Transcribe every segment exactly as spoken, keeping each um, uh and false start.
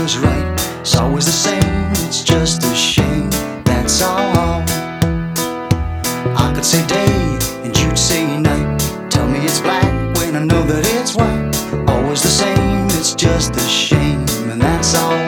was right. It's always the same, it's just a shame, that's all. I could say day and you'd say night. Tell me it's black when I know that it's white. Always the same, it's just a shame, and that's all.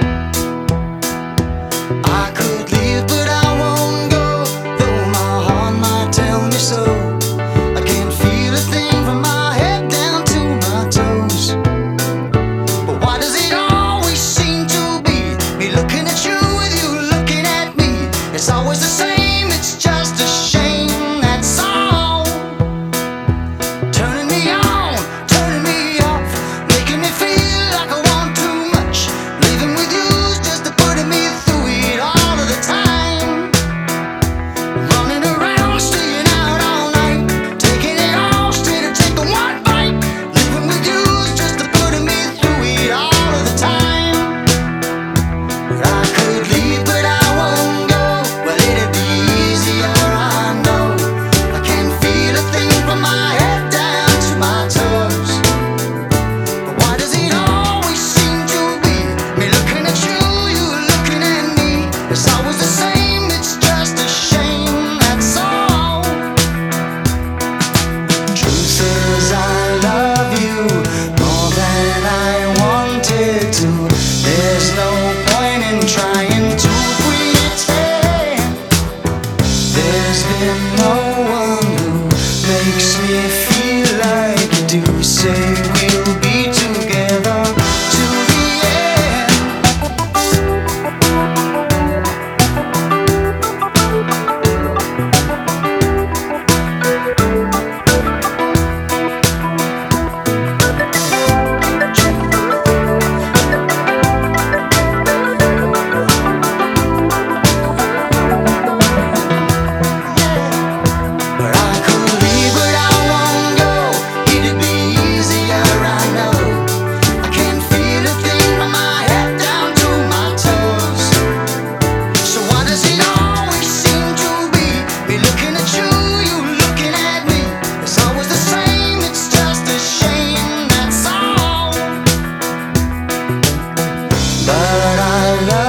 I could leave but I won't go, though my heart might tell me so. I can't feel a thing from my head down to my toes. But why does it always seem to be me looking at you with you looking at me? It's always the same, it's just a shame, that's all. Turning me on, turning me off, making me feel like I want too much. Leaving with you's just putting me through it all of the time. Running around, staying out all night, taking it all straight and taking one bite. Leaving with you's just putting me through it all of the time. But I could leave but I won't go. Well, it'd be easier, I know. I can't feel a thing from my head down to my toes. But why does it always seem to be me looking at you, you looking at me? It's always the same, it's just a shame, that's all. Truth is I love you more than I wanted to. There's no point in trying to pretend. There's been no one who makes me feel like you do. Say we'll be together to the end. But I could leave but I won't go. It'd be easier, I know. I can't feel a thing from my head down to my toes. So why does it always seem to be me looking at you, you looking at me? It's always the same, it's just a shame, that's all. But I love